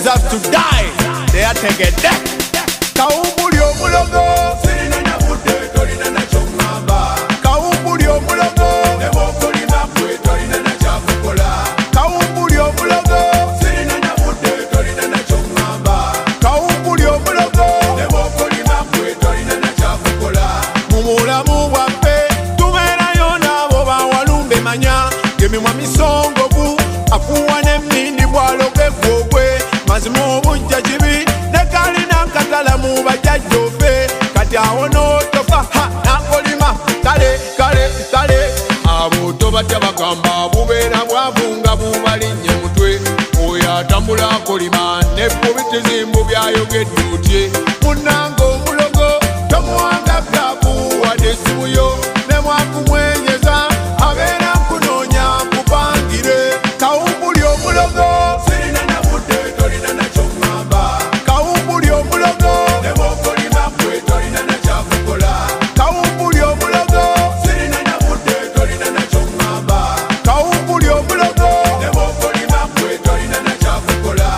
deserve to die. They are taking death. Kaumbuli omulogo sirina nyabude tolina na chongamba. Kaumbuli omulogo nebokoli mapwe tolina na chakukola. Kaumbuli omulogo sirina nyabude tolina na chongamba. Kaumbuli omulogo nebokoli mapwe tolina na chakukola. Mumulamu bwaffe tubeerayo n'abo bawalumbe manya gemimwa misongo bu afuwa n'emmindi bwaloge gwogwe mazima obujja kibi nekalina nkatala mu bajjajjofe kati awo n'otofa nakolima kale abo tobatya bagamba bubeera bwavunga bubalinnye mutwe oyo atambula akolima nebbubi tizimbu byayogedde otye munnanga omulogo tomuwanga byabu wadde essimu yo ne mwakumwenyeza abeera nkunoonya kupangire. Kaumbuli omulogo sirina nabudde tolina na kyongamba. Kaumbuli omulogo nebokoli mapwe tolina na kyakukola. Kaumbuli omulogo sirina nabudde tolina na kyongamba. Kaumbuli omulogo nebokoli mapwe tolina na kyakukola.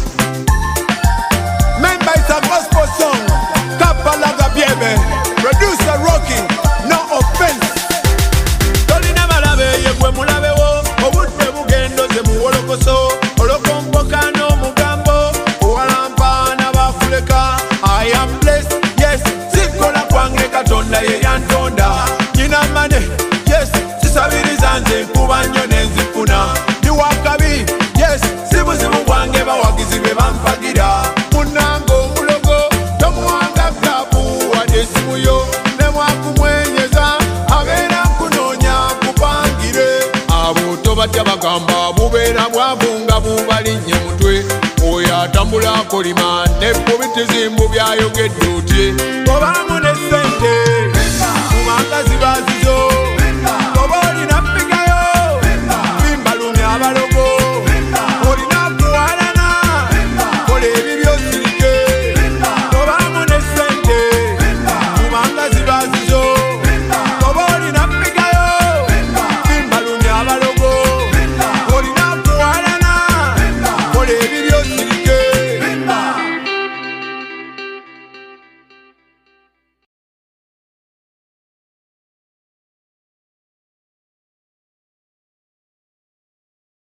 Member is a gospel song. Kapalaga Biebe. Producer Rocky. No offense. Tolina balabe yegwe mulabewo obudde bugendoze muwolokoso olokomboka n'omugambo owalampa n'abafuleka. I am blessed, yes, sikola kwange Katonda ye yantonda. Nina mane, yes, sisabiriza nze nkuba nnyo nenzifuna. Ndi wakabi, yes, si buzibu bwange bawagizi be bampagira. Munnanga omulogo tomuwanga byabu wadde essimu yo ne mwakumwenyeza abeera nkunoonya kupangire. Abo tobatya bagamba bubeera bwavunga bubalinnye mutwe oyo atambula akolima nebbubi tizimbu byayogedde otye. Obaamu ne ssente kubanga ziba